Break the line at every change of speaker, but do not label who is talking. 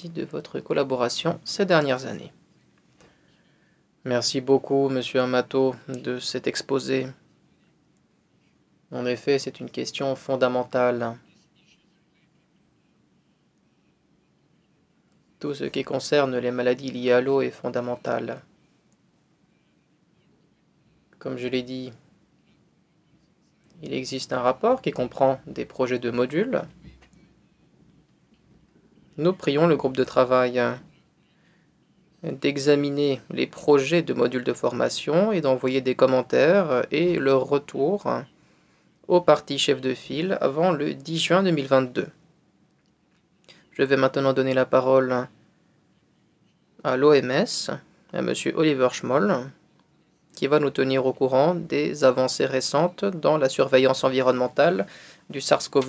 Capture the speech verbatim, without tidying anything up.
merci de votre collaboration ces dernières années. Merci beaucoup, Monsieur Amato, de cet exposé. En effet, c'est une question fondamentale. Tout ce qui concerne les maladies liées à l'eau est fondamental. Comme je l'ai dit, il existe un rapport qui comprend des projets de modules. Nous prions le groupe de travail d'examiner les projets de modules de formation et d'envoyer des commentaires et leurs retours aux parties chefs de file avant le dix juin deux mille vingt-deux. Je vais maintenant donner la parole à l'O M S, à M. Oliver Schmoll, qui va nous tenir au courant des avancées récentes dans la surveillance environnementale du SARS-CoV